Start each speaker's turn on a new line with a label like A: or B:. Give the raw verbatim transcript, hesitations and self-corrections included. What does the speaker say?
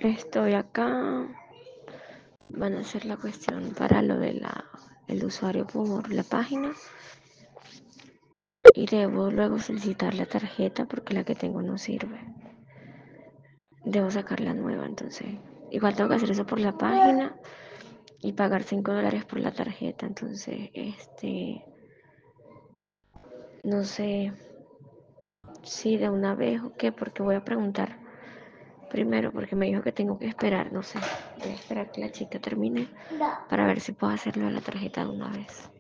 A: Estoy acá. Van a hacer la cuestión para lo de la el usuario por la página y debo luego solicitar la tarjeta porque la que tengo no sirve. Debo sacar la nueva, entonces igual tengo que hacer eso por la página y pagar cinco dólares por la tarjeta. Entonces, este, no sé si de una vez o qué, porque voy a preguntar primero porque me dijo que tengo que esperar, no sé, voy a esperar que la chica termine para ver si puedo hacerlo de la tarjeta de una vez.